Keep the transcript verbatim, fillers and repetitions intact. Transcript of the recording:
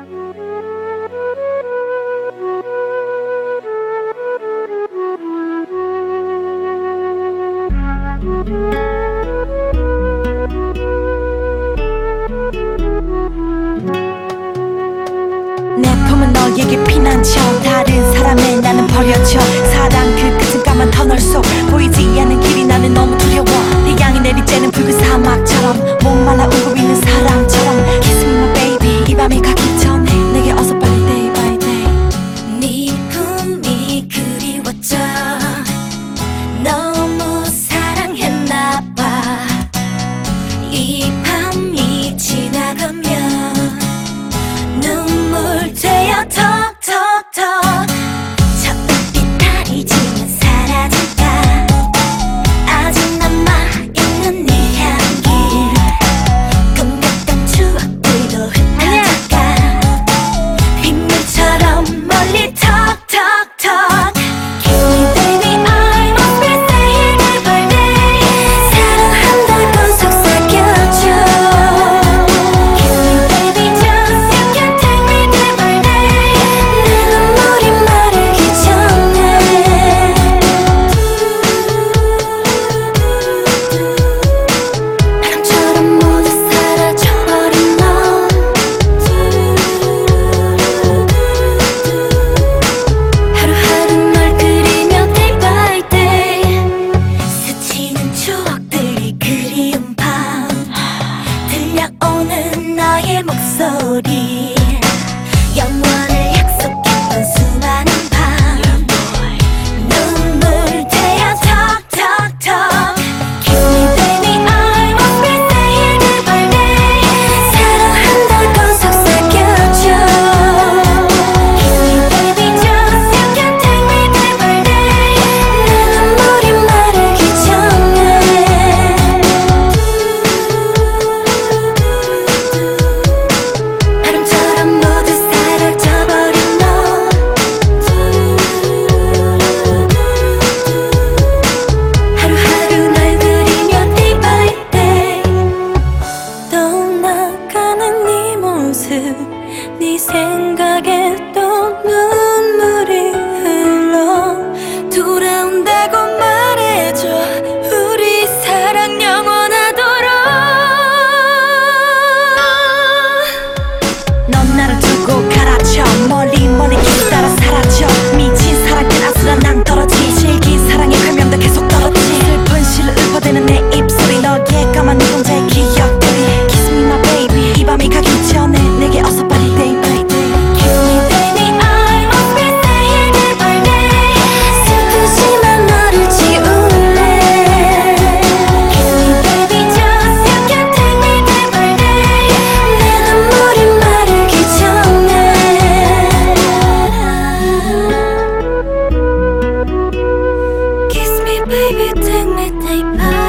내 품은 너에게 피난처 다른 사람의 나는 버려져 사랑 그 끝은 까만 터널 속 보이지 않는 길이 나는 너무 두려워 태양이 내리쬐는 붉은 사막처럼 목말라 울고 있는 사람처럼 Kiss me my baby 이 밤이 가기 전에 내게 어서 빨리 day by day 네 품이 그리웠죠 너무 사랑했나봐 이 밤이 지나가면 눈물 되어 톡톡톡 저 빛 다리지면 사라질까 아직 남아있는 네 향기 꿈같던 추억들도 흩어질까 빗물처럼 멀리 톡톡톡 Kiss me baby I won't be saying every day 사랑한다고 속삭여줘 Kiss me baby just you can take me every day 내 눈물이 마르기 전에 바람처럼 모두 사라져버린 너 하루하루 널 그리며 day by day 스치는 추억들이 그리운 밤 들려오는 너의 목소리 영원을 약속했던 수많은 밤 눈물 되어 톡톡톡 Kiss me baby I won't be saying every day 사랑한다고 속삭여줘 Kiss me baby just you can take me every day 내 눈물이 마르기 전에 바람처럼 모두 사라져버린 너 하루하루 널 그리며 day by day 떠나가는 네 모습 네 생각에 또 눈물이 흘러 돌아온다고 말해줘 우리 사랑 영원하도록 넌 나를 두고 가라쳐 멀리 멀리 길 따라 사라져 미친 사랑 끝 아슬한 낭떠러지 질긴 사랑의 별명도 계속 떨어지 슬픈 시를 읊어대는 내 입술이 너의 까만 눈동자의 기억들이 Kiss me my baby 이 밤이 가기 전에 내게 어서 빨리 day by day Kiss me baby I won't be saying every day 슬프지만 너를 지울래 Kiss me baby just you can take me every day 내 눈물이 마르기 전에 Kiss me baby take me day by